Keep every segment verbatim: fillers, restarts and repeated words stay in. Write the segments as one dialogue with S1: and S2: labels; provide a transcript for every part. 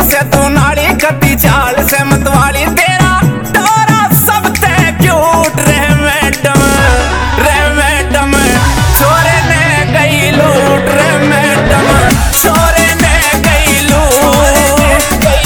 S1: से तू नाड़ी कती चाल से मतवाली तेरा डोरा सब ते क्यूट रे मैडम रे मैडम छोरे ने गई लूट रे मैडम छोरे ने गई लूट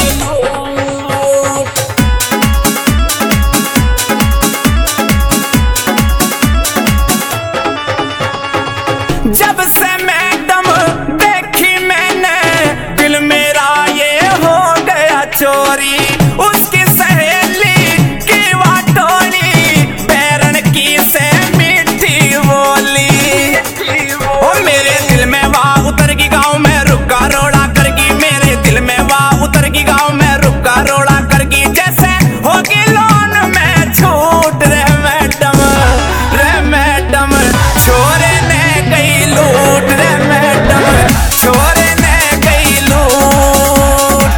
S1: जब से मैडम देखी मैंने दिल मेरा ये हो गया चोरी उसकी सहेली की वाटोली बैरन की से मीठी बोली ओ मेरे दिल में वाह उतर की गाँव में रुका रोड़ा करगी मेरे दिल में वाह उतर की गाँव में रुका रोड़ा करगी जैसे होगी लोन में छूट रे मैडम रे मैडम छोरे ने गई लूट रे मैडम छोरे ने गई लूट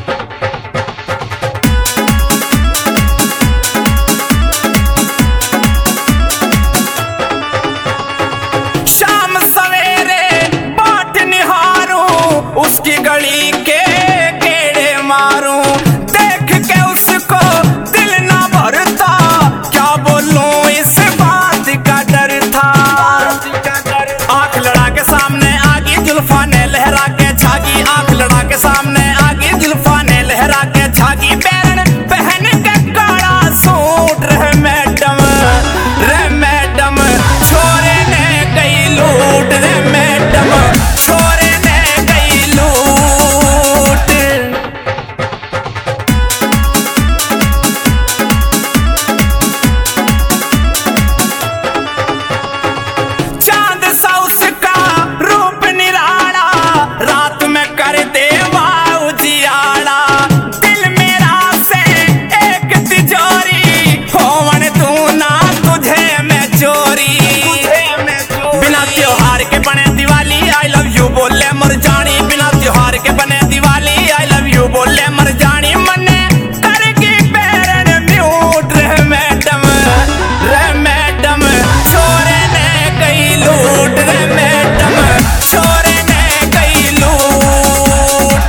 S1: शाम सवेरे बाट निहारूं उसकी गली के गेड़े मारूं देख के उसको दिल ना भरता क्या बोलूं इस बात का डर था आंख लड़ा के सामने आगी जुल्फा ने लहरा के झागी आंख लड़ा के सामने आगी जुल्फा ने लहरा के झागी बैरन पहन के काला सूट रे मैडम रे मैडम छोरे ने गई लूट रे मैडम छोरे ने गई लूट चांद सा उसका रूप निराला रात में कर दे वाह उजियाला दिल मेरा से एक तिजोरी होवन तू ना तुझे मैं चोरी बिना त्योहार के बने दिवाली आई लव यू बोले मर जानी बिना त्योहार के बने दिवाली आई लव यू बोले मर जानी मने करगी बैरन म्यूट रे मैडम रे मैडम छोरे ने गई लूट रे मैडम छोरे ने गई लूट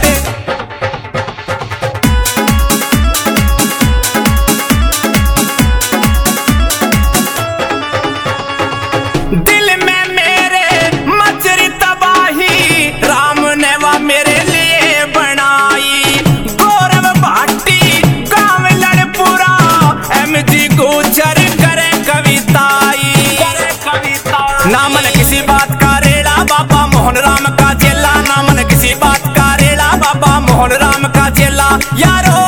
S1: दिल में मेरे मचरी तबाही राम ने वह मेरे लिए बनाई गौरव भाटी गाँव लड़पुरा एम जी गुजर करे कविताई ना मन किसी बात का रेड़ा बाबा मोहन राम का चेला ना मन किसी बात का रेड़ा बाबा मोहन राम का चेला यारो